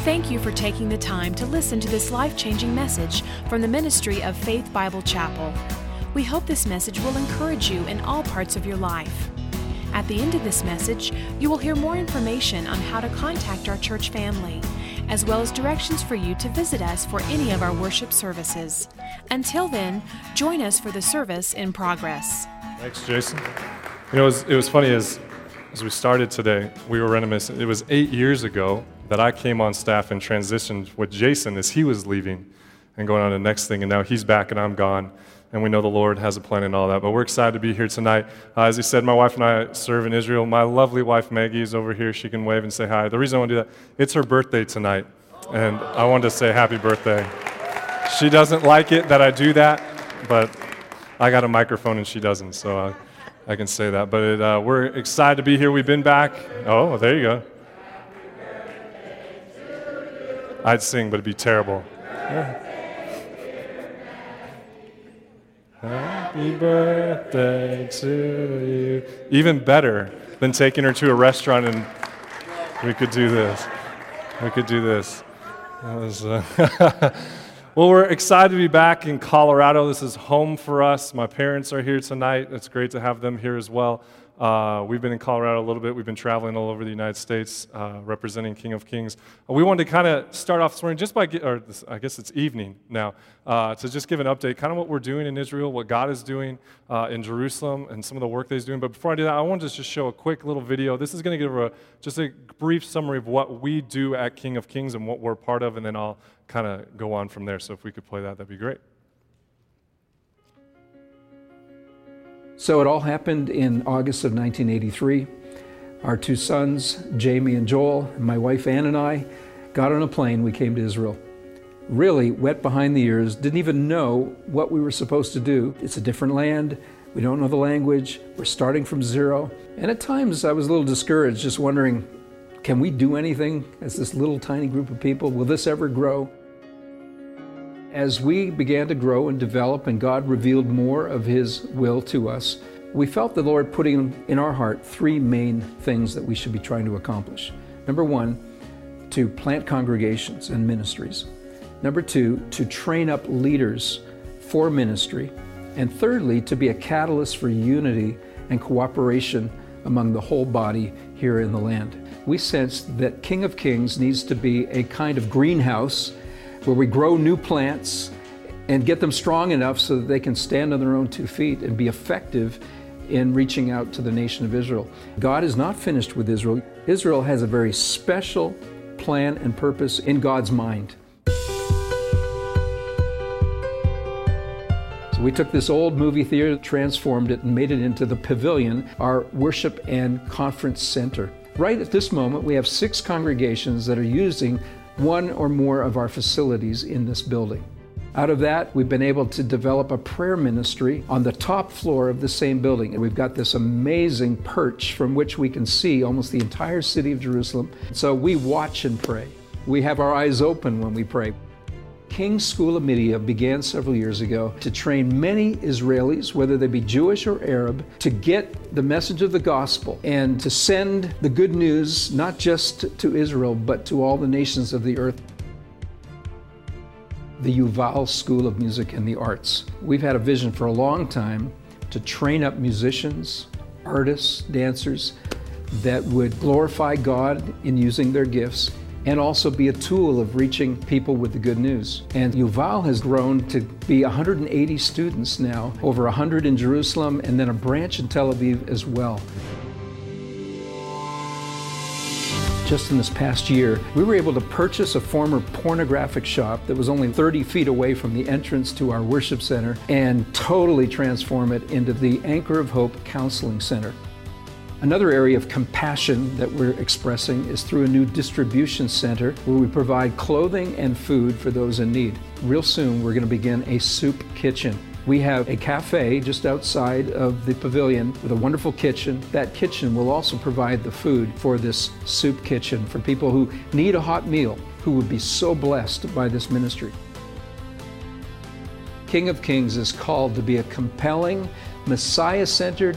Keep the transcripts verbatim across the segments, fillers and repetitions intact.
Thank you for taking the time to listen to this life-changing message from the ministry of Faith Bible Chapel. We hope this message will encourage you in all parts of your life. At the end of this message, you will hear more information on how to contact our church family, as well as directions for you to visit us for any of our worship services. Until then, join us for the service in progress. Thanks, Jason. You know, it was, it was funny as, as we started today, we were reminiscing. It was eight years ago that I came on staff and transitioned with Jason as he was leaving and going on to the next thing, and now he's back and I'm gone. And we know the Lord has a plan and all that. But we're excited to be here tonight. Uh, as he said, my wife and I serve in Israel. My lovely wife, Maggie, is over here. She can wave and say hi. The reason I want to do that, it's her birthday tonight. And I wanted to say happy birthday. She doesn't like it that I do that, but I got a microphone and she doesn't, so I, I can say that. But it, uh, we're excited to be here. We've been back. Oh, there you go. I'd sing, but it'd be terrible. Yeah. Happy birthday to you. Even better than taking her to a restaurant and we could do this. We could do this. That was, uh well, we're excited to be back in Colorado. This is home for us. My parents are here tonight. It's great to have them here as well. Uh, we've been in Colorado a little bit. We've been traveling all over the United States, uh, representing King of Kings. We wanted to kind of start off this morning just by, or this, I guess it's evening now, uh, to just give an update, kind of what we're doing in Israel, what God is doing uh, in Jerusalem, and some of the work that He's doing. But before I do that, I wanted to just show a quick little video. This is going to give a, just a brief summary of what we do at King of Kings and what we're part of, and then I'll kind of go on from there. So if we could play that, that'd be great. So it all happened in August of nineteen eighty-three. Our two sons, Jamie and Joel, and my wife Ann and I got on a plane. We came to Israel. Really wet behind the ears, didn't even know what we were supposed to do. It's a different land. We don't know the language. We're starting from zero. And at times I was a little discouraged, just wondering, can we do anything as this little tiny group of people? Will this ever grow? As we began to grow and develop and God revealed more of His will to us, we felt the Lord putting in our heart three main things that we should be trying to accomplish. Number one, to plant congregations and ministries. Number two, to train up leaders for ministry. And thirdly, to be a catalyst for unity and cooperation among the whole body here in the land. We sensed that King of Kings needs to be a kind of greenhouse where we grow new plants and get them strong enough so that they can stand on their own two feet and be effective in reaching out to the nation of Israel. God is not finished with Israel. Israel has a very special plan and purpose in God's mind. So we took this old movie theater, transformed it, and made it into the Pavilion, our worship and conference center. Right at this moment, we have six congregations that are using one or more of our facilities in this building. Out of that, we've been able to develop a prayer ministry on the top floor of the same building. And we've got this amazing perch from which we can see almost the entire city of Jerusalem. So we watch and pray. We have our eyes open when we pray. King's School of Media began several years ago to train many Israelis, whether they be Jewish or Arab, to get the message of the gospel and to send the good news not just to Israel, but to all the nations of the earth. The Yuval School of Music and the Arts. We've had a vision for a long time to train up musicians, artists, dancers that would glorify God in using their gifts and also be a tool of reaching people with the good news. And Yuval has grown to be one hundred eighty students now, over one hundred in Jerusalem, and then a branch in Tel Aviv as well. Just in this past year, we were able to purchase a former pornographic shop that was only thirty feet away from the entrance to our worship center and totally transform it into the Anchor of Hope Counseling Center. Another area of compassion that we're expressing is through a new distribution center where we provide clothing and food for those in need. Real soon, we're going to begin a soup kitchen. We have a cafe just outside of the pavilion with a wonderful kitchen. That kitchen will also provide the food for this soup kitchen for people who need a hot meal, who would be so blessed by this ministry. King of Kings is called to be a compelling, Messiah-centered,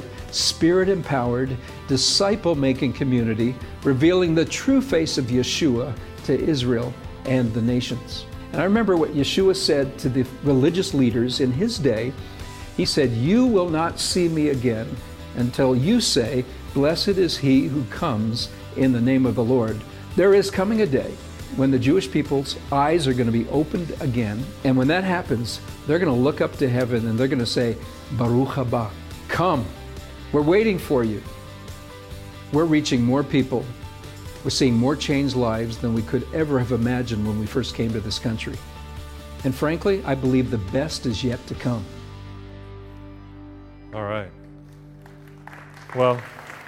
Spirit-empowered, disciple-making community, revealing the true face of Yeshua to Israel and the nations. And I remember what Yeshua said to the religious leaders in his day. He said, "You will not see me again until you say, 'Blessed is he who comes in the name of the Lord.'" There is coming a day when the Jewish people's eyes are going to be opened again. And when that happens, they're going to look up to heaven and they're going to say, "Baruch haba, come. We're waiting for you." We're reaching more people. We're seeing more changed lives than we could ever have imagined when we first came to this country. And frankly, I believe the best is yet to come. All right. Well,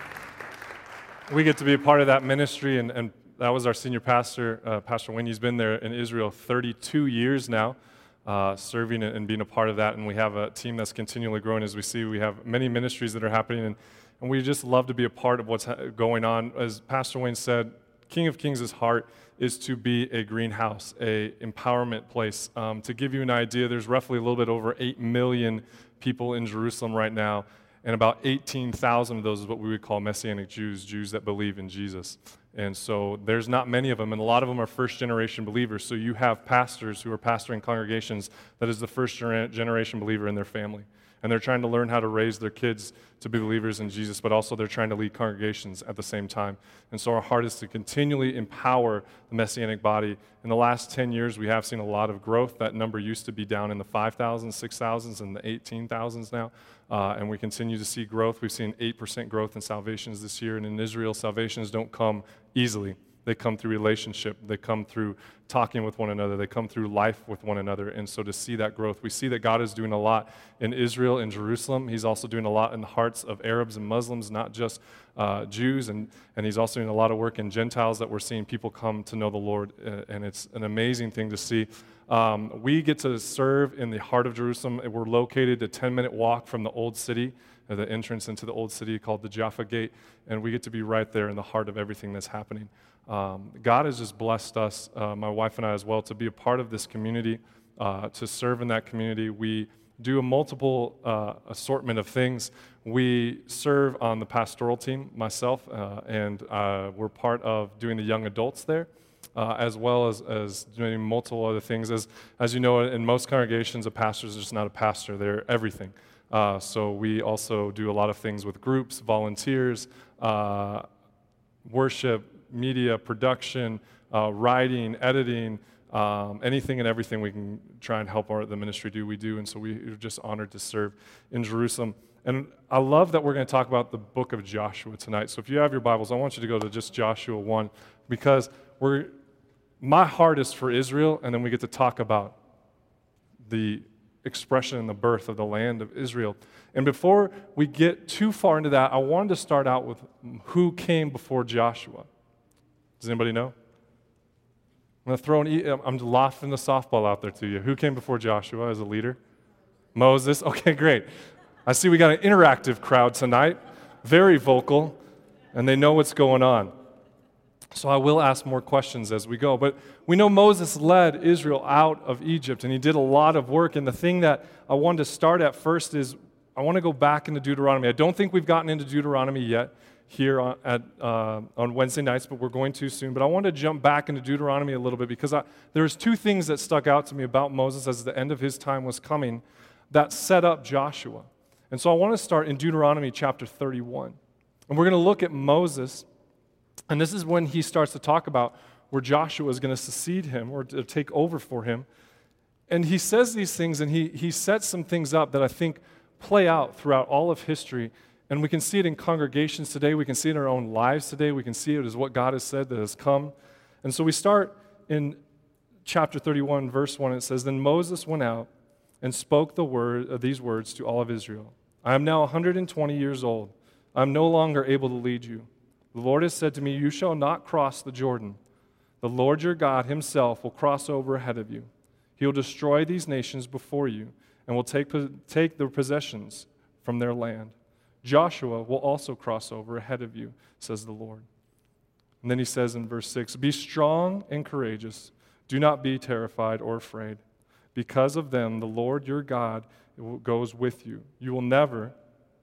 we get to be a part of that ministry, and, and that was our senior pastor, uh, Pastor Wayne. He's been there in Israel thirty-two years now, uh, serving and being a part of that, and we have a team that's continually growing. As we see, we have many ministries that are happening, and, and we just love to be a part of what's ha- going on. As Pastor Wayne said, King of Kings' heart is to be a greenhouse, a empowerment place. Um, to give you an idea, there's roughly a little bit over eight million people in Jerusalem right now, and about eighteen thousand of those is what we would call Messianic Jews, Jews that believe in Jesus. And so there's not many of them, and a lot of them are first-generation believers. So you have pastors who are pastoring congregations that is the first-generation believer in their family. And they're trying to learn how to raise their kids to be believers in Jesus, but also they're trying to lead congregations at the same time. And so our heart is to continually empower the Messianic body. In the last ten years, we have seen a lot of growth. That number used to be down in the five thousands, six thousands, and the eighteen thousands now. Uh, and we continue to see growth. We've seen eight percent growth in salvations this year. And in Israel, salvations don't come easily. They come through relationship. They come through talking with one another. They come through life with one another. And so to see that growth, we see that God is doing a lot in Israel and Jerusalem. He's also doing a lot in the hearts of Arabs and Muslims, not just uh, Jews. And, and he's also doing a lot of work in Gentiles that we're seeing people come to know the Lord. Uh, and it's an amazing thing to see. Um, we get to serve in the heart of Jerusalem. We're located a ten-minute walk from the old city, uh, the entrance into the old city called the Jaffa Gate. And we get to be right there in the heart of everything that's happening. Um, God has just blessed us, uh, my wife and I as well, to be a part of this community, uh, to serve in that community. We do a multiple uh, assortment of things. We serve on the pastoral team, myself, uh, and uh, we're part of doing the young adults there, uh, as well as, as doing multiple other things. As, as you know, in most congregations, a pastor is just not a pastor. They're everything. Uh, so we also do a lot of things with groups, volunteers, uh, worship, media, production, uh, writing, editing, um, anything and everything we can try and help our, the ministry do, we do. And so we are just honored to serve in Jerusalem. And I love that we're going to talk about the book of Joshua tonight. So if you have your Bibles, I want you to go to just Joshua one, because we're, my heart is for Israel, and then we get to talk about the expression and the birth of the land of Israel. And before we get too far into that, I wanted to start out with who came before Joshua. Does anybody know? I'm going to throw an, I'm lofting the softball out there to you. Who came before Joshua as a leader? Moses. Okay, great. I see we got an interactive crowd tonight, very vocal, and they know what's going on. So I will ask more questions as we go. But we know Moses led Israel out of Egypt, and he did a lot of work. And the thing that I wanted to start at first is I want to go back into Deuteronomy. I don't think we've gotten into Deuteronomy yet here on, at, uh, on Wednesday nights, but we're going to soon. But I want to jump back into Deuteronomy a little bit, because I, there's two things that stuck out to me about Moses as the end of his time was coming that set up Joshua. And so I want to start in Deuteronomy chapter thirty-one. And we're going to look at Moses, and this is when he starts to talk about where Joshua is going to succeed him or to take over for him. And he says these things, and he, he sets some things up that I think play out throughout all of history. And we can see it in congregations today. We can see it in our own lives today. We can see it as what God has said that has come. And so we start in chapter thirty-one, verse one. It says, "Then Moses went out and spoke the word, uh, these words to all of Israel. I am now one hundred twenty years old. I am no longer able to lead you. The Lord has said to me, you shall not cross the Jordan. The Lord your God himself will cross over ahead of you. He will destroy these nations before you and will take, take their possessions from their land. Joshua will also cross over ahead of you, says the Lord." And then he says in verse six, "Be strong and courageous. Do not be terrified or afraid. Because of them, the Lord your God goes with you. You will never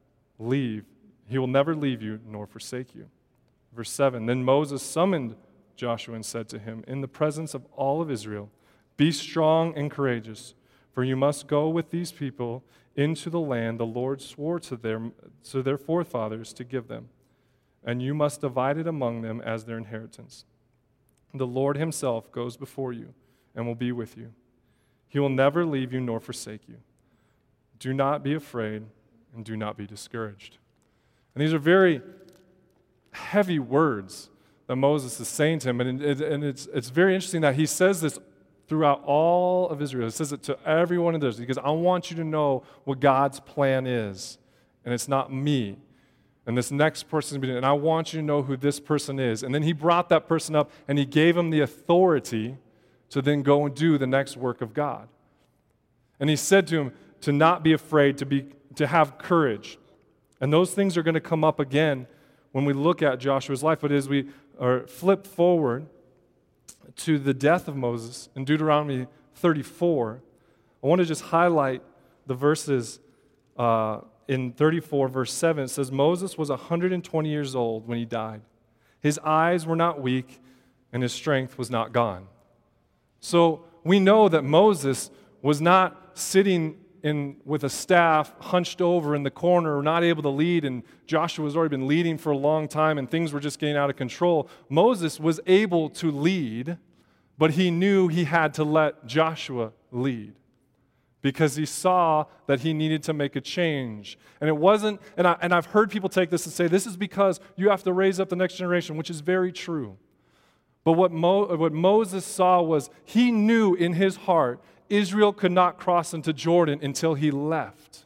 leave. He will never leave you nor forsake you." Verse seven, "Then Moses summoned Joshua and said to him, in the presence of all of Israel, be strong and courageous, for you must go with these people into the land the Lord swore to their, to their forefathers to give them, and you must divide it among them as their inheritance. The Lord himself goes before you and will be with you. He will never leave you nor forsake you. Do not be afraid and do not be discouraged. And these are very heavy words that Moses is saying to him, and, it, and it's, it's very interesting that he says this throughout all of Israel. He says it to every one of those, because I want you to know what God's plan is, and it's not me. And this next person, and I want you to know who this person is. And then he brought that person up, and he gave him the authority to then go and do the next work of God. And he said to him to not be afraid, to be to have courage. And those things are going to come up again when we look at Joshua's life. But as we are flip forward to the death of Moses in Deuteronomy thirty-four, I want to just highlight the verses uh, in thirty-four, verse seven. It says, Moses was one hundred twenty years old when he died. His eyes were not weak, and his strength was not gone. So we know that Moses was not sitting in with a staff hunched over in the corner, not able to lead, and Joshua has already been leading for a long time, and things were just getting out of control. Moses was able to lead, but he knew he had to let Joshua lead because he saw that he needed to make a change. And it wasn't, and, I, and I've heard people take this and say, this is because you have to raise up the next generation, which is very true. But what, Mo, what Moses saw was he knew in his heart Israel could not cross into Jordan until he left.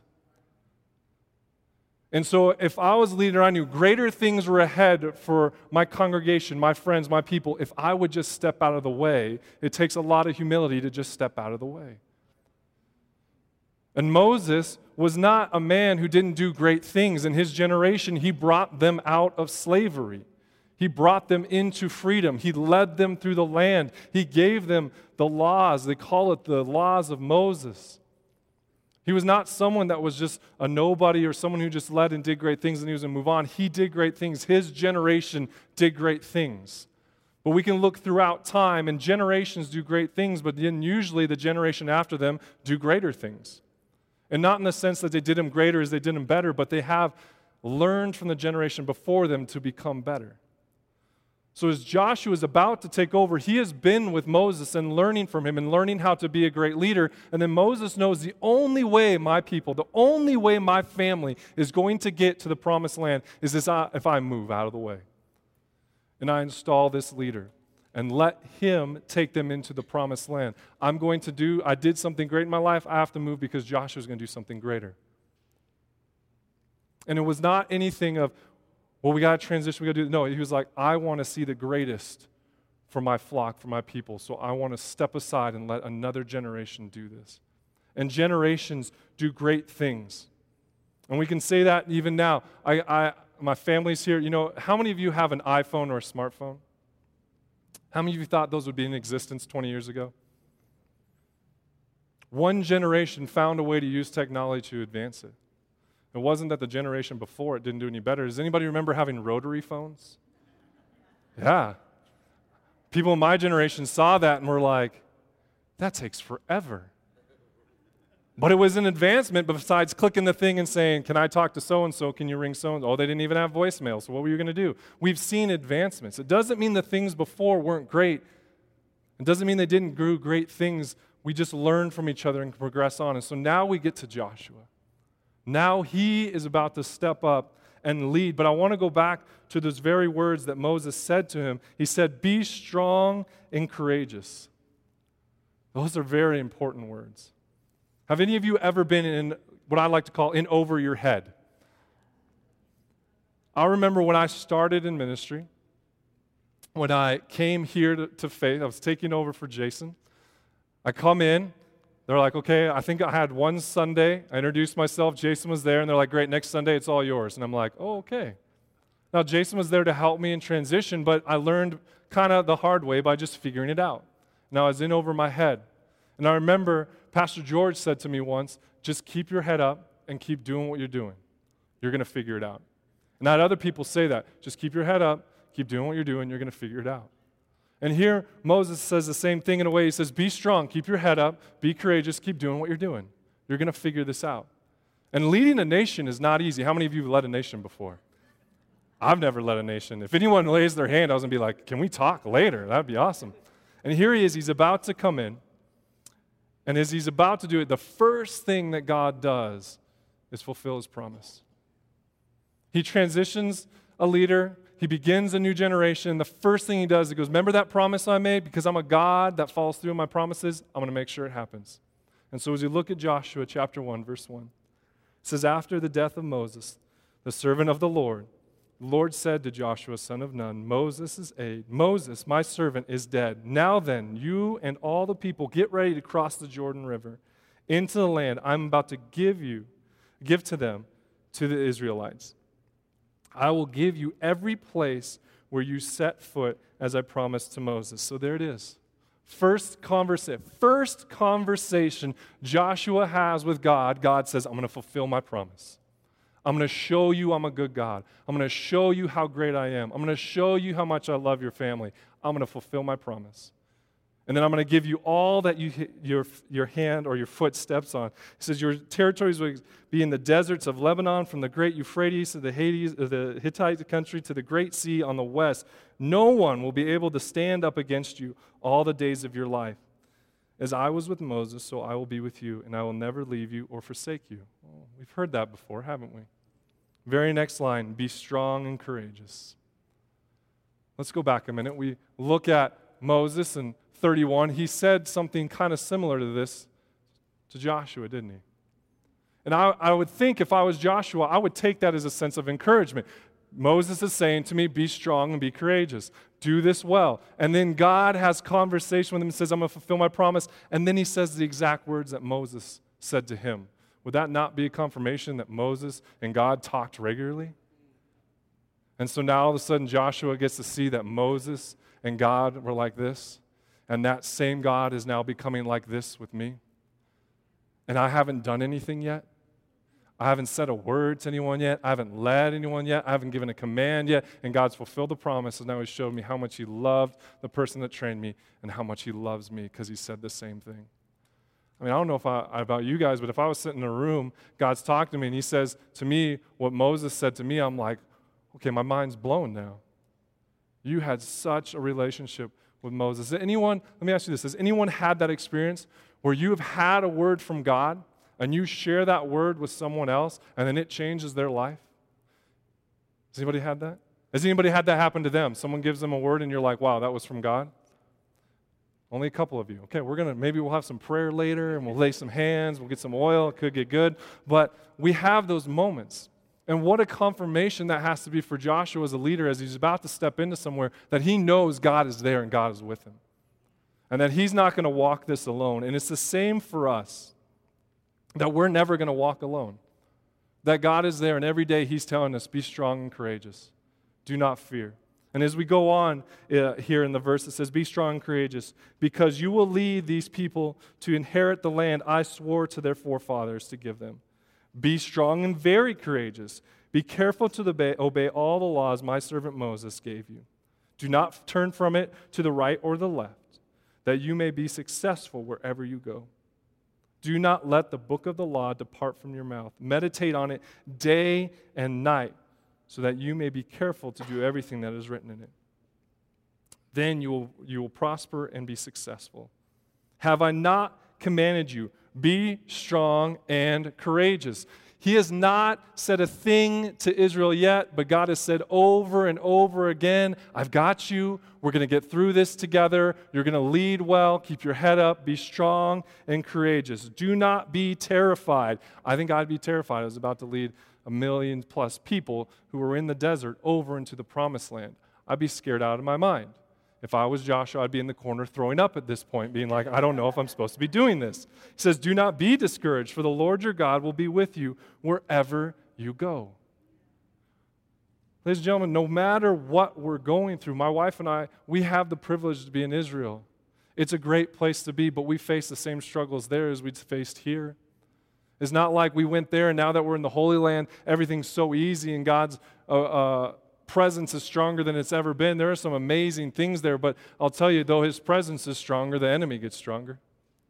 And so if I was a leader, I knew greater things were ahead for my congregation, my friends, my people, if I would just step out of the way. It takes a lot of humility to just step out of the way. And Moses was not a man who didn't do great things. In his generation, he brought them out of slavery. He brought them into freedom. He led them through the land. He gave them the laws. They call it the laws of Moses. He was not someone that was just a nobody or someone who just led and did great things and he was going to move on. He did great things. His generation did great things. But we can look throughout time, and generations do great things, but then usually the generation after them do greater things. And not in the sense that they did them greater as they did them better, but they have learned from the generation before them to become better. So as Joshua is about to take over, he has been with Moses and learning from him and learning how to be a great leader. And then Moses knows the only way my people, the only way my family is going to get to the promised land is this, if I move out of the way. And I install this leader and let him take them into the promised land. I'm going to do, I did something great in my life, I have to move because Joshua's going to do something greater. And it was not anything of, well, we got to transition, we got to do, no, he was like, I want to see the greatest for my flock, for my people, so I want to step aside and let another generation do this. And generations do great things. And we can say that even now. I, I, my family's here. You know, how many of you have an iPhone or a smartphone? How many of you thought those would be in existence twenty years ago? One generation found a way to use technology to advance it. It wasn't that the generation before it didn't do any better. Does anybody remember having rotary phones? Yeah. People in my generation saw that and were like, that takes forever. But it was an advancement besides clicking the thing and saying, can I talk to so-and-so? Can you ring so-and-so? Oh, they didn't even have voicemail, so what were you going to do? We've seen advancements. It doesn't mean the things before weren't great. It doesn't mean they didn't do great things. We just learned from each other and progress on. And so now we get to Joshua. Now he is about to step up and lead. But I want to go back to those very words that Moses said to him. He said, be strong and courageous. Those are very important words. Have any of you ever been in what I like to call in over your head? I remember when I started in ministry, when I came here to, to Faith, I was taking over for Jason. I come in. They're like, okay, I think I had one Sunday. I introduced myself. Jason was there, and they're like, great, next Sunday it's all yours. And I'm like, oh, okay. Now, Jason was there to help me in transition, but I learned kind of the hard way by just figuring it out. Now, I was in over my head. And I remember Pastor George said to me once, just keep your head up and keep doing what you're doing. You're going to figure it out. And I had other people say that. Just keep your head up, keep doing what you're doing, you're going to figure it out. And here, Moses says the same thing in a way. He says, be strong, keep your head up, be courageous, keep doing what you're doing. You're going to figure this out. And leading a nation is not easy. How many of you have led a nation before? I've never led a nation. If anyone raised their hand, I was going to be like, can we talk later? That would be awesome. And here he is. He's about to come in. And as he's about to do it, the first thing that God does is fulfill his promise. He transitions a leader. He begins a new generation. The first thing he does, he goes, remember that promise I made? Because I'm a God that follows through on my promises, I'm going to make sure it happens. And so as you look at Joshua chapter one, verse one, it says, after the death of Moses, the servant of the Lord, the Lord said to Joshua, son of Nun, Moses' aide, Moses, my servant, is dead. Now then, you and all the people get ready to cross the Jordan River into the land I'm about to give you, give to them, to the Israelites. I will give you every place where you set foot as I promised to Moses. So there it is. First conversation, first conversation Joshua has with God, God says, I'm going to fulfill my promise. I'm going to show you I'm a good God. I'm going to show you how great I am. I'm going to show you how much I love your family. I'm going to fulfill my promise. And then I'm going to give you all that you, your, your hand or your foot steps on. He says, your territories will be in the deserts of Lebanon, from the great Euphrates to the, Hades, the Hittite country to the great sea on the west. No one will be able to stand up against you all the days of your life. As I was with Moses, so I will be with you, and I will never leave you or forsake you. Oh, we've heard that before, haven't we? Very next line, be strong and courageous. Let's go back a minute. We look at Moses in thirty-one. He said something kind of similar to this to Joshua, didn't he? And I, I would think if I was Joshua, I would take that as a sense of encouragement. Moses is saying to me, be strong and be courageous. Do this well. And then God has conversation with him and says, I'm going to fulfill my promise. And then he says the exact words that Moses said to him. Would that not be a confirmation that Moses and God talked regularly? And so now all of a sudden Joshua gets to see that Moses and God were like this. And that same God is now becoming like this with me. And I haven't done anything yet. I haven't said a word to anyone yet. I haven't led anyone yet. I haven't given a command yet. And God's fulfilled the promise, and now he's showed me how much he loved the person that trained me and how much he loves me because he said the same thing. I mean, I don't know if I, about you guys, but if I was sitting in a room, God's talking to me, and he says to me what Moses said to me, I'm like, okay, my mind's blown now. You had such a relationship with Moses. Has anyone, let me ask you this, has anyone had that experience where you have had a word from God and you share that word with someone else and then it changes their life? Has anybody had that? Has anybody had that happen to them? Someone gives them a word and you're like, wow, that was from God? Only a couple of you. Okay, we're going to, maybe we'll have some prayer later and we'll lay some hands, we'll get some oil, it could get good. But we have those moments. And what a confirmation that has to be for Joshua as a leader as he's about to step into somewhere that he knows God is there and God is with him. And that he's not going to walk this alone. And it's the same for us, that we're never going to walk alone. That God is there and every day he's telling us, be strong and courageous. Do not fear. And as we go on uh, here in the verse, it says, be strong and courageous, because you will lead these people to inherit the land I swore to their forefathers to give them. Be strong and very courageous. Be careful to obey, obey all the laws my servant Moses gave you. Do not turn from it to the right or the left, that you may be successful wherever you go. Do not let the book of the law depart from your mouth. Meditate on it day and night, so that you may be careful to do everything that is written in it. Then you will, you will prosper and be successful. Have I not commanded you? Be strong and courageous. He has not said a thing to Israel yet, but God has said over and over again, I've got you. We're going to get through this together. You're going to lead well. Keep your head up. Be strong and courageous. Do not be terrified. I think I'd be terrified. I was about to lead a million plus people who were in the desert over into the promised land. I'd be scared out of my mind. If I was Joshua, I'd be in the corner throwing up at this point, being like, I don't know if I'm supposed to be doing this. He says, do not be discouraged, for the Lord your God will be with you wherever you go. Ladies and gentlemen, no matter what we're going through, my wife and I, we have the privilege to be in Israel. It's a great place to be, but we face the same struggles there as we faced here. It's not like we went there and now that we're in the Holy Land, everything's so easy and God's uh, uh, presence is stronger than it's ever been. There are some amazing things there, but I'll tell you, though his presence is stronger, the enemy gets stronger.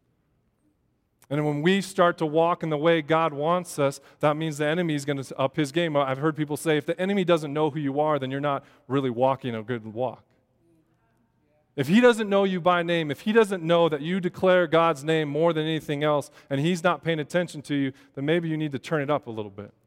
And when we start to walk in the way God wants us, that means the enemy is going to up his game. I've heard people say, if the enemy doesn't know who you are, then you're not really walking a good walk. If he doesn't know you by name, if he doesn't know that you declare God's name more than anything else, and he's not paying attention to you, then maybe you need to turn it up a little bit.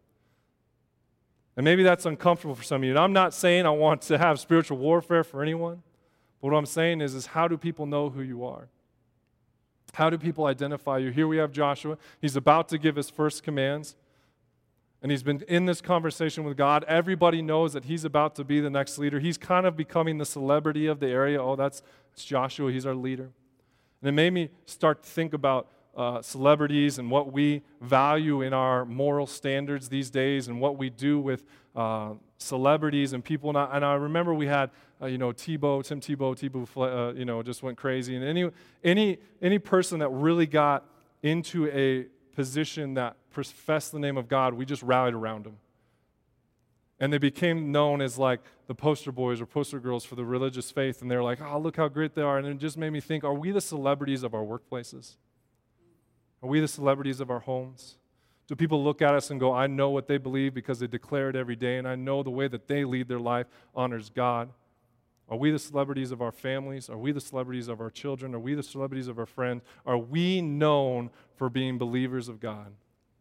And maybe that's uncomfortable for some of you. And I'm not saying I want to have spiritual warfare for anyone, but what I'm saying is, is how do people know who you are? How do people identify you? Here we have Joshua. He's about to give his first commands. And he's been in this conversation with God. Everybody knows that he's about to be the next leader. He's kind of becoming the celebrity of the area. Oh, that's, that's Joshua. He's our leader. And it made me start to think about uh, celebrities and what we value in our moral standards these days and what we do with uh, celebrities and people. And I, and I remember we had, uh, you know, Tebow, Tim Tebow, Tebow, uh, you know, just went crazy. And any, any, any person that really got into a position that professed the name of God, we just rallied around them. And they became known as like the poster boys or poster girls for the religious faith. And they're like, oh, look how great they are. And it just made me think, are we the celebrities of our workplaces? Are we the celebrities of our homes? Do people look at us and go, I know what they believe because they declare it every day, and I know the way that they lead their life honors God? Are we the celebrities of our families? Are we the celebrities of our children? Are we the celebrities of our friends? Are we known for being believers of God?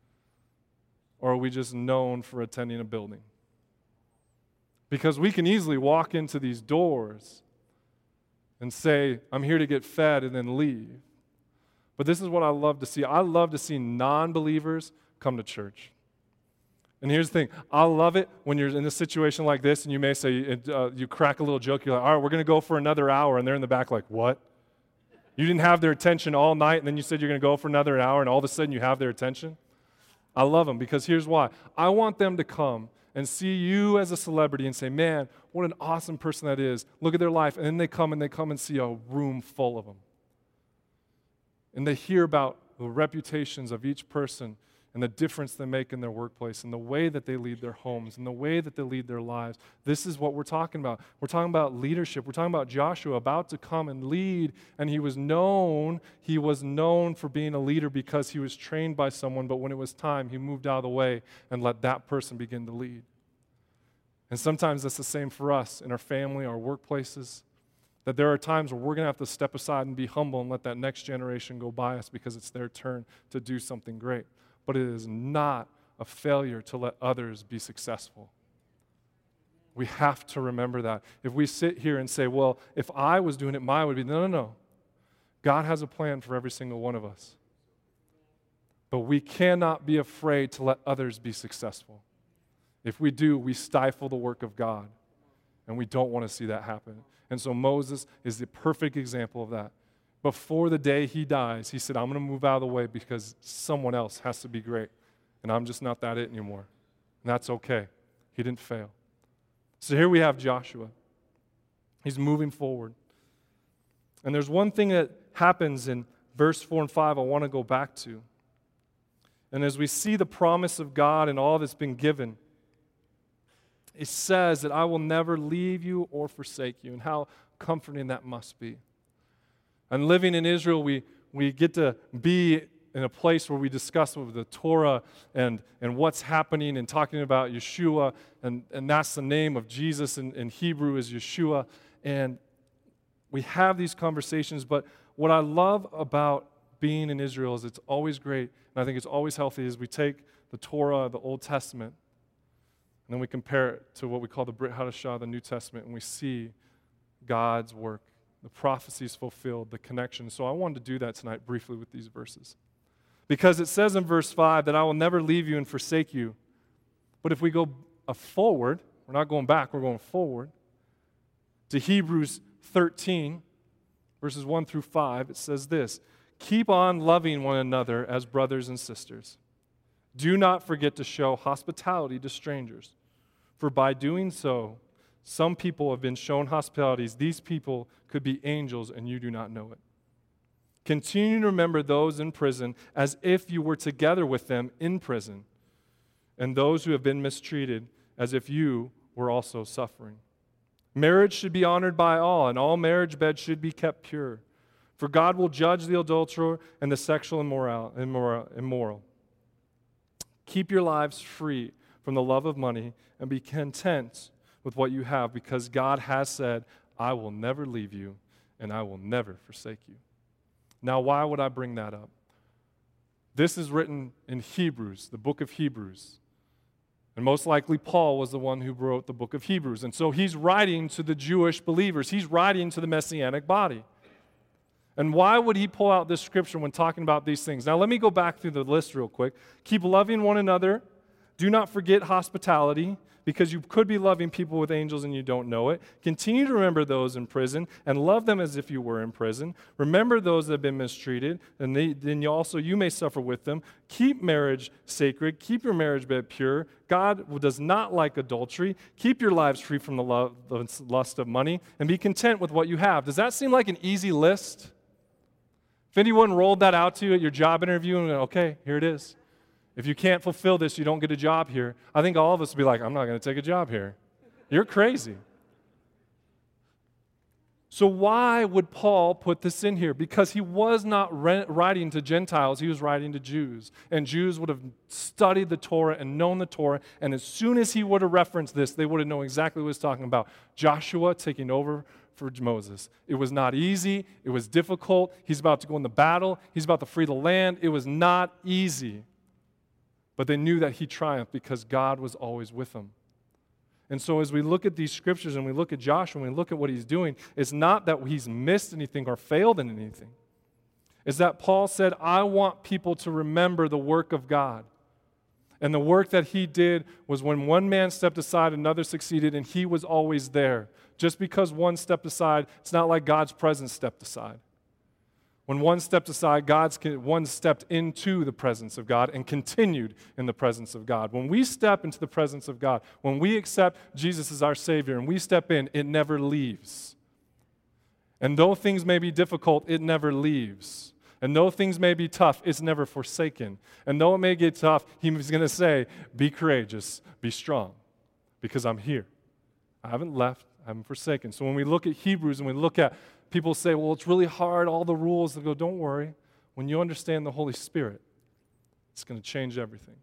Or are we just known for attending a building? Because we can easily walk into these doors and say, I'm here to get fed, and then leave. But this is what I love to see. I love to see non-believers come to church. And here's the thing. I love it when you're in a situation like this, and you may say, uh, you crack a little joke, you're like, all right, we're going to go for another hour, and they're in the back like, what? You didn't have their attention all night, and then you said you're going to go for another hour, and all of a sudden you have their attention? I love them because here's why. I want them to come and see you as a celebrity and say, man, what an awesome person that is. Look at their life. And then they come and they come and see a room full of them. And they hear about the reputations of each person and the difference they make in their workplace and the way that they lead their homes and the way that they lead their lives. This is what we're talking about. We're talking about leadership. We're talking about Joshua about to come and lead, and he was known, he was known for being a leader because he was trained by someone, but when it was time, he moved out of the way and let that person begin to lead. And sometimes that's the same for us in our family, our workplaces, that there are times where we're going to have to step aside and be humble and let that next generation go by us because it's their turn to do something great. But it is not a failure to let others be successful. We have to remember that. If we sit here and say, well, if I was doing it, mine would be, no, no, no. God has a plan for every single one of us. But we cannot be afraid to let others be successful. If we do, we stifle the work of God. And we don't want to see that happen. And so Moses is the perfect example of that. Before the day he dies, he said, I'm going to move out of the way because someone else has to be great. And I'm just not that it anymore. And that's okay. He didn't fail. So here we have Joshua. He's moving forward. And there's one thing that happens in verse four and five I want to go back to. And as we see the promise of God and all that's been given, it says that I will never leave you or forsake you. And how comforting that must be. And living in Israel, we, we get to be in a place where we discuss the Torah and, and what's happening and talking about Yeshua, and, and that's the name of Jesus in, in Hebrew is Yeshua. And we have these conversations, but what I love about being in Israel is it's always great, and I think it's always healthy, is we take the Torah, the Old Testament, and then we compare it to what we call the Brit Hadashah, the New Testament, and we see God's work. The prophecies fulfilled, the connection. So I wanted to do that tonight briefly with these verses. Because it says in verse five that I will never leave you and forsake you. But if we go forward, we're not going back, we're going forward, to Hebrews thirteen, verses one through five, it says this, keep on loving one another as brothers and sisters. Do not forget to show hospitality to strangers, for by doing so, some people have been shown hospitalities. These people could be angels, and you do not know it. Continue to remember those in prison as if you were together with them in prison, and those who have been mistreated as if you were also suffering. Marriage should be honored by all, and all marriage beds should be kept pure. For God will judge the adulterer and the sexual immoral, immoral, immoral. Keep your lives free from the love of money and be content with what you have, because God has said, I will never leave you and I will never forsake you. Now, why would I bring that up? This is written in Hebrews, the book of Hebrews. And most likely Paul was the one who wrote the book of Hebrews. And so he's writing to the Jewish believers. He's writing to the Messianic body. And why would he pull out this scripture when talking about these things? Now, let me go back through the list real quick. Keep loving one another. Do not forget hospitality, because you could be loving people with angels and you don't know it. Continue to remember those in prison and love them as if you were in prison. Remember those that have been mistreated, and they, then you also you may suffer with them. Keep marriage sacred. Keep your marriage bed pure. God does not like adultery. Keep your lives free from the, love, the lust of money, and be content with what you have. Does that seem like an easy list? If anyone rolled that out to you at your job interview and went, okay, here it is. If you can't fulfill this, you don't get a job here. I think all of us would be like, I'm not going to take a job here. You're crazy. So why would Paul put this in here? Because he was not re- writing to Gentiles, he was writing to Jews. And Jews would have studied the Torah and known the Torah, and as soon as he would have referenced this, they would have known exactly what he was talking about. Joshua taking over for Moses. It was not easy. It was difficult. He's about to go into battle. He's about to free the land. It was not easy. But they knew that he triumphed because God was always with him. And so as we look at these scriptures and we look at Joshua and we look at what he's doing, it's not that he's missed anything or failed in anything. It's that Paul said, I want people to remember the work of God. And the work that he did was when one man stepped aside, another succeeded, and he was always there. Just because one stepped aside, it's not like God's presence stepped aside. When one stepped aside, God's one stepped into the presence of God and continued in the presence of God. When we step into the presence of God, when we accept Jesus as our Savior and we step in, it never leaves. And though things may be difficult, it never leaves. And though things may be tough, it's never forsaken. And though it may get tough, he's going to say, be courageous, be strong, because I'm here. I haven't left, I haven't forsaken. So when we look at Hebrews and we look at people say, well, it's really hard, all the rules. They go, don't worry. When you understand the Holy Spirit, it's going to change everything.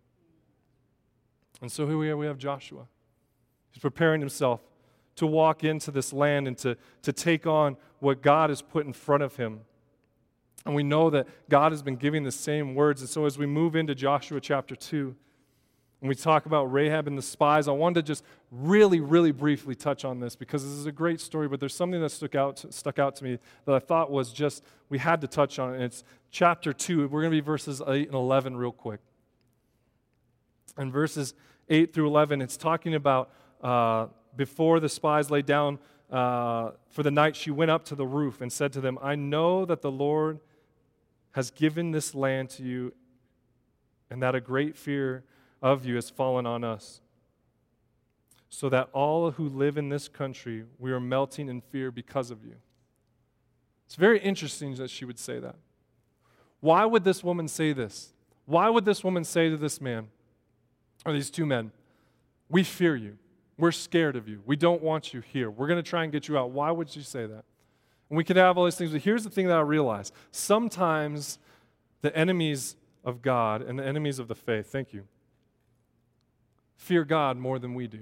And so here we are, we have Joshua. He's preparing himself to walk into this land and to, to take on what God has put in front of him. And we know that God has been giving the same words. And so as we move into Joshua chapter two, and we talk about Rahab and the spies, I wanted to just really, really briefly touch on this because this is a great story, but there's something that stuck out to, stuck out to me that I thought was just, we had to touch on it. And it's chapter two. We're going to be verses eight and eleven real quick. And verses eight through eleven, it's talking about uh, before the spies lay down uh, for the night, she went up to the roof and said to them, I know that the Lord has given this land to you and that a great fear of you has fallen on us, so that all who live in this country, we are melting in fear because of you. It's very interesting that she would say that. Why would this woman say this? Why would this woman say to this man, or these two men, we fear you, we're scared of you, we don't want you here, we're going to try and get you out? Why would she say that? And we could have all these things, but here's the thing that I realize. Sometimes the enemies of God and the enemies of the faith, thank you, fear God more than we do.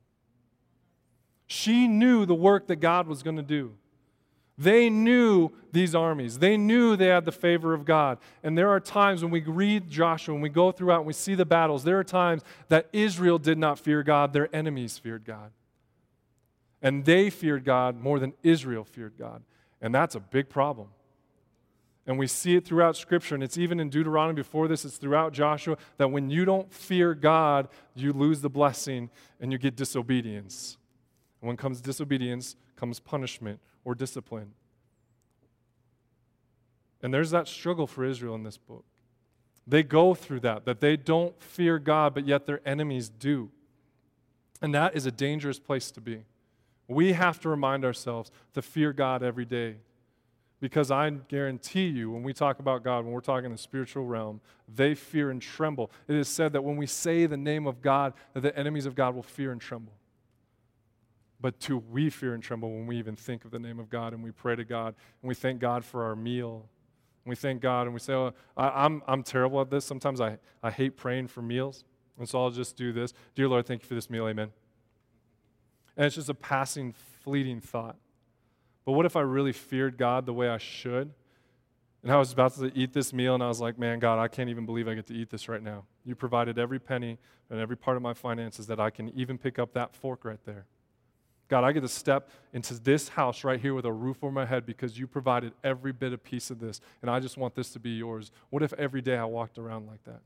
She knew the work that God was going to do. They knew these armies. They knew they had the favor of God. And there are times when we read Joshua, when we go throughout and we see the battles, there are times that Israel did not fear God, their enemies feared God. And they feared God more than Israel feared God. And that's a big problem. And we see it throughout Scripture, and it's even in Deuteronomy before this, it's throughout Joshua, that when you don't fear God, you lose the blessing and you get disobedience. And when comes disobedience, comes punishment or discipline. And there's that struggle for Israel in this book. They go through that, that they don't fear God, but yet their enemies do. And that is a dangerous place to be. We have to remind ourselves to fear God every day. Because I guarantee you, when we talk about God, when we're talking in the spiritual realm, they fear and tremble. It is said that when we say the name of God, that the enemies of God will fear and tremble. But two, we fear and tremble when we even think of the name of God and we pray to God and we thank God for our meal. And we thank God and we say, oh, I, I'm, I'm terrible at this. Sometimes I, I hate praying for meals. And so I'll just do this. Dear Lord, thank you for this meal. Amen. And it's just a passing, fleeting thought. But what if I really feared God the way I should? And I was about to eat this meal, and I was like, man, God, I can't even believe I get to eat this right now. You provided every penny and every part of my finances that I can even pick up that fork right there. God, I get to step into this house right here with a roof over my head because you provided every bit of piece of this, and I just want this to be yours. What if every day I walked around like that?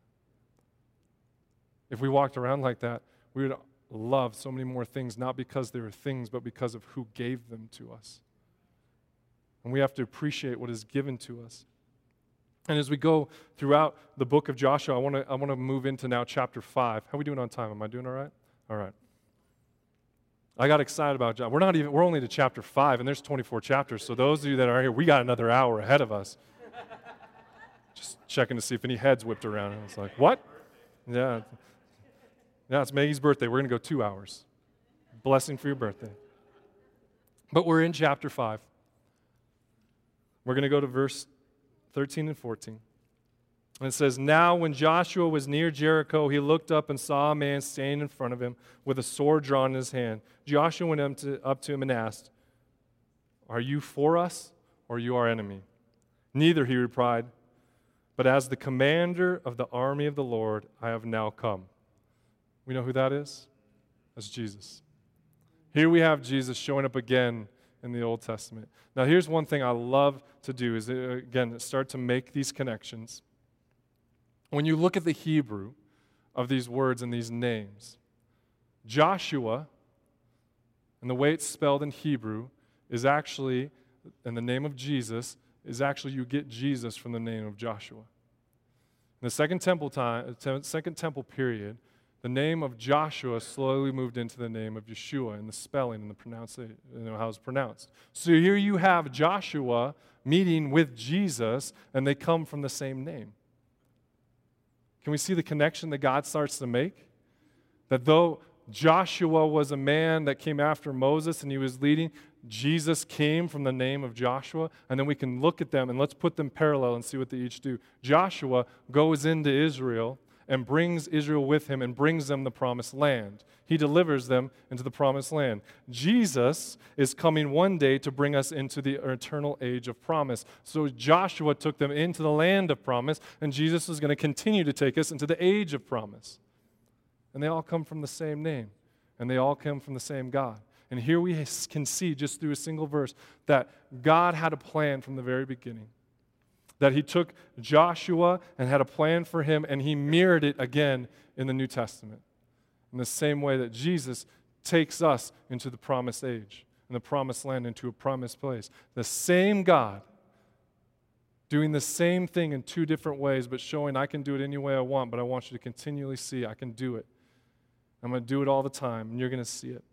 If we walked around like that, we would love so many more things, not because they were things, but because of who gave them to us. And we have to appreciate what is given to us. And as we go throughout the book of Joshua, I want to I want to move into now chapter five. How are we doing on time? Am I doing all right? All right. I got excited about Joshua. We're not even we're only to chapter five, and there's twenty-four chapters. So those of you that are here, we got another hour ahead of us. Just checking to see if any heads whipped around. And I was like, what? Yeah. Yeah, it's Maggie's birthday. We're going to go two hours. Blessing for your birthday. But we're in chapter five. We're going to go to verse thirteen and fourteen. And it says, now when Joshua was near Jericho, he looked up and saw a man standing in front of him with a sword drawn in his hand. Joshua went up to, up to him and asked, are you for us or are you our enemy? Neither, he replied, but as the commander of the army of the Lord, I have now come. We know who that is? That's Jesus. Here we have Jesus showing up again in the Old Testament. Now, here's one thing I love to do is, again, start to make these connections. When you look at the Hebrew of these words and these names, Joshua, and the way it's spelled in Hebrew, is actually, and the name of Jesus, is actually you get Jesus from the name of Joshua. In the Second Temple time, Second Temple period, the name of Joshua slowly moved into the name of Yeshua in the spelling and the pronunciation, you know, how it's pronounced. So here you have Joshua meeting with Jesus, and they come from the same name. Can we see the connection that God starts to make? That though Joshua was a man that came after Moses and he was leading, Jesus came from the name of Joshua, and then we can look at them and let's put them parallel and see what they each do. Joshua goes into Israel and brings Israel with him and brings them the promised land. He delivers them into the promised land. Jesus is coming one day to bring us into the eternal age of promise. So Joshua took them into the land of promise, and Jesus is going to continue to take us into the age of promise. And they all come from the same name, and they all come from the same God. And here we can see just through a single verse that God had a plan from the very beginning. That he took Joshua and had a plan for him, and he mirrored it again in the New Testament. In the same way that Jesus takes us into the promised age, in the promised land, into a promised place. The same God doing the same thing in two different ways, but showing I can do it any way I want, but I want you to continually see I can do it. I'm going to do it all the time, and you're going to see it.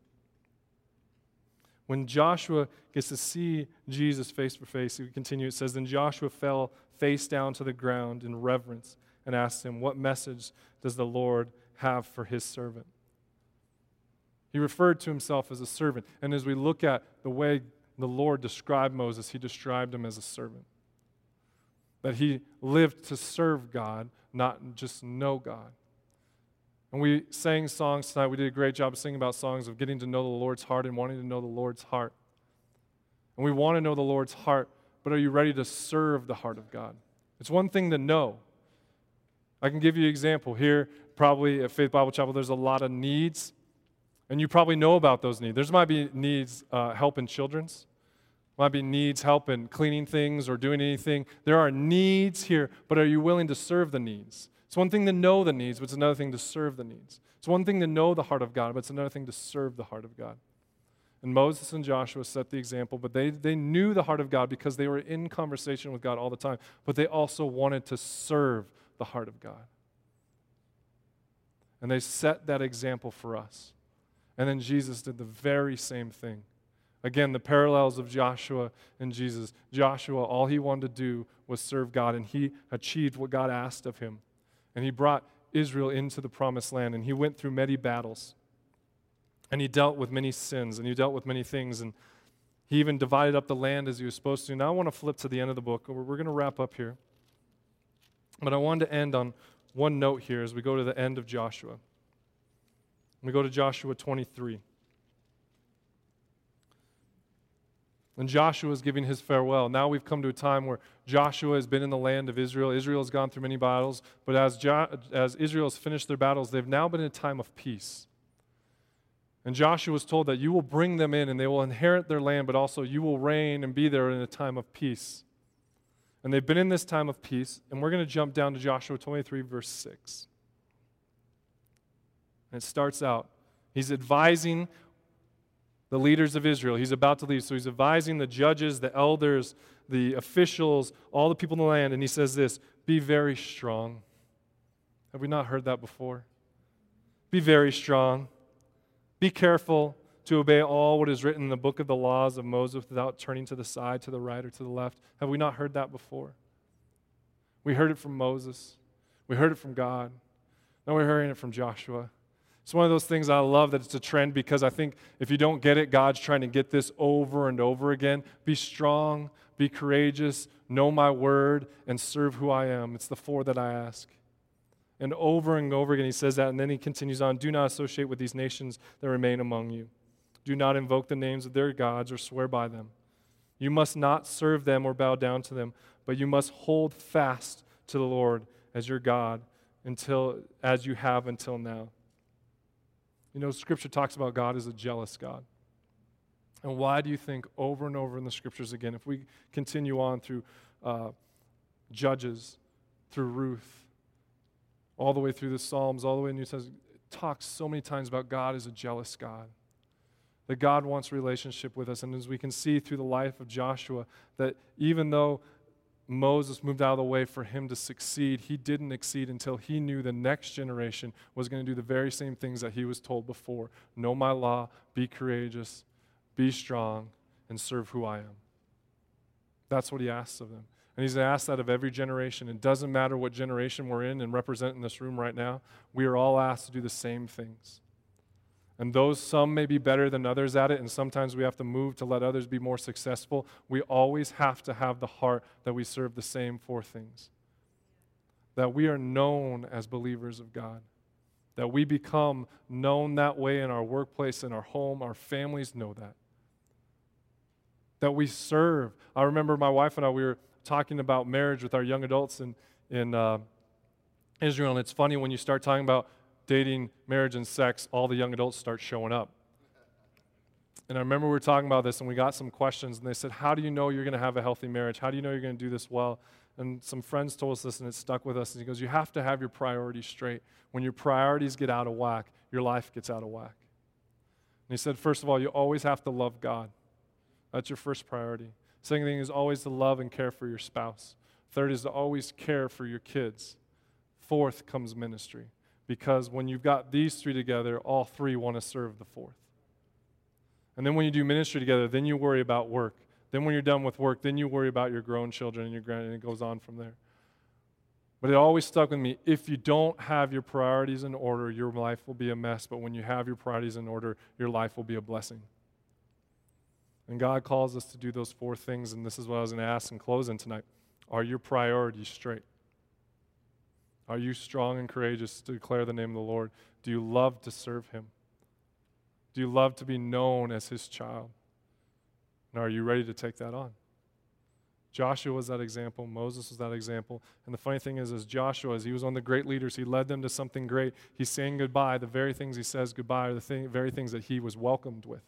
When Joshua gets to see Jesus face to face, we continue, it says, then Joshua fell face down to the ground in reverence and asked him, what message does the Lord have for his servant? He referred to himself as a servant. And as we look at the way the Lord described Moses, he described him as a servant. That he lived to serve God, not just know God. And we sang songs tonight. We did a great job of singing about songs of getting to know the Lord's heart and wanting to know the Lord's heart. And we want to know the Lord's heart, but are you ready to serve the heart of God? It's one thing to know. I can give you an example. Here, probably at Faith Bible Chapel, there's a lot of needs, and you probably know about those needs. There's might be needs uh, help in children's. Might be needs help in cleaning things or doing anything. There are needs here, but are you willing to serve the needs? It's one thing to know the needs, but it's another thing to serve the needs. It's one thing to know the heart of God, but it's another thing to serve the heart of God. And Moses and Joshua set the example, but they, they knew the heart of God because they were in conversation with God all the time, but they also wanted to serve the heart of God. And they set that example for us. And then Jesus did the very same thing. Again, the parallels of Joshua and Jesus. Joshua, all he wanted to do was serve God, and he achieved what God asked of him. And he brought Israel into the promised land, and he went through many battles. And he dealt with many sins, and he dealt with many things, and he even divided up the land as he was supposed to. Now I want to flip to the end of the book. We're, we're going to wrap up here. But I wanted to end on one note here as we go to the end of Joshua. We go to Joshua twenty-three. And Joshua is giving his farewell. Now we've come to a time where Joshua has been in the land of Israel. Israel has gone through many battles. But as, jo- as Israel has finished their battles, they've now been in a time of peace. And Joshua was told that you will bring them in and they will inherit their land, but also you will reign and be there in a time of peace. And they've been in this time of peace. And we're going to jump down to Joshua twenty-three, verse six. And it starts out, he's advising the leaders of Israel. He's about to leave. So he's advising the judges, the elders, the officials, all the people in the land. And he says this, be very strong. Have we not heard that before? Be very strong. Be careful to obey all what is written in the book of the laws of Moses without turning to the side, to the right, or to the left. Have we not heard that before? We heard it from Moses. We heard it from God. Now we're hearing it from Joshua. It's one of those things I love that it's a trend because I think if you don't get it, God's trying to get this over and over again. Be strong, be courageous, know my word, and serve who I am. It's the four that I ask. And over and over again he says that, and then he continues on, do not associate with these nations that remain among you. Do not invoke the names of their gods or swear by them. You must not serve them or bow down to them, but you must hold fast to the Lord as your God until as you have until now. You know, Scripture talks about God as a jealous God. And why do you think over and over in the Scriptures again, if we continue on through uh, Judges, through Ruth, all the way through the Psalms, all the way in the New Testament, it talks so many times about God as a jealous God. That God wants relationship with us. And as we can see through the life of Joshua, that even though Moses moved out of the way for him to succeed, he didn't exceed until he knew the next generation was going to do the very same things that he was told before. Know my law, be courageous, be strong, and serve who I am. That's what he asks of them. And he's asked that of every generation. It doesn't matter what generation we're in and represent in this room right now. We are all asked to do the same things. And those some may be better than others at it, and sometimes we have to move to let others be more successful. We always have to have the heart that we serve the same four things. That we are known as believers of God. That we become known that way in our workplace, in our home. Our families know that. That we serve. I remember my wife and I, we were talking about marriage with our young adults in, in uh, Israel, and it's funny when you start talking about dating, marriage, and sex, all the young adults start showing up. And I remember we were talking about this, and we got some questions, and they said, how do you know you're going to have a healthy marriage? How do you know you're going to do this well? And some friends told us this, and it stuck with us. And he goes, you have to have your priorities straight. When your priorities get out of whack, your life gets out of whack. And he said, first of all, you always have to love God. That's your first priority. Second thing is always to love and care for your spouse. Third is to always care for your kids. Fourth comes ministry. Because when you've got these three together, all three want to serve the fourth. And then when you do ministry together, then you worry about work. Then when you're done with work, then you worry about your grown children and your grand, and it goes on from there. But it always stuck with me, if you don't have your priorities in order, your life will be a mess. But when you have your priorities in order, your life will be a blessing. And God calls us to do those four things, and this is what I was going to ask in closing tonight. Are your priorities straight? Are you strong and courageous to declare the name of the Lord? Do you love to serve Him? Do you love to be known as His child? And are you ready to take that on? Joshua was that example. Moses was that example. And the funny thing is, as Joshua, as he was one of the great leaders, he led them to something great. He's saying goodbye. The very things he says goodbye are the thing, very things that he was welcomed with.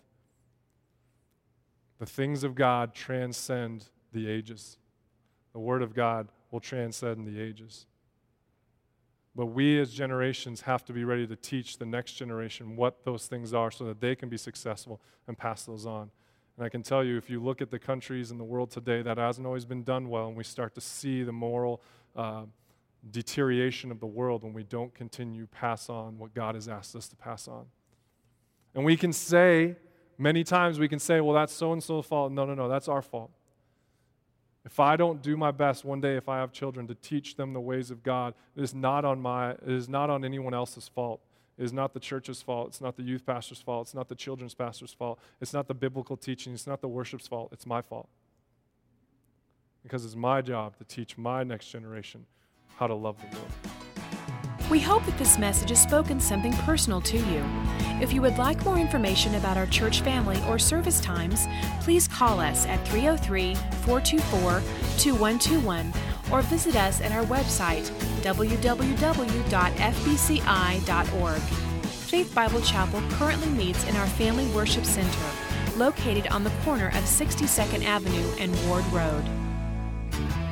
The things of God transcend the ages. The Word of God will transcend the ages. But we as generations have to be ready to teach the next generation what those things are so that they can be successful and pass those on. And I can tell you, if you look at the countries in the world today, that hasn't always been done well, and we start to see the moral uh, deterioration of the world when we don't continue to pass on what God has asked us to pass on. And we can say, many times we can say, well, that's so-and-so's fault. No, no, no, that's our fault. If I don't do my best one day, if I have children, to teach them the ways of God, it is not on my, it is not on anyone else's fault. is not the church's fault. It's not the youth pastor's fault. It's not the children's pastor's fault. It's not the biblical teaching. It's not the worship's fault. It's my fault. Because it's my job to teach my next generation how to love the Lord. We hope that this message has spoken something personal to you. If you would like more information about our church family or service times, please call us at three oh three, four two four, two one two one or visit us at our website, w w w dot f b c i dot org. Faith Bible Chapel currently meets in our Family Worship Center, located on the corner of sixty-second Avenue and Ward Road.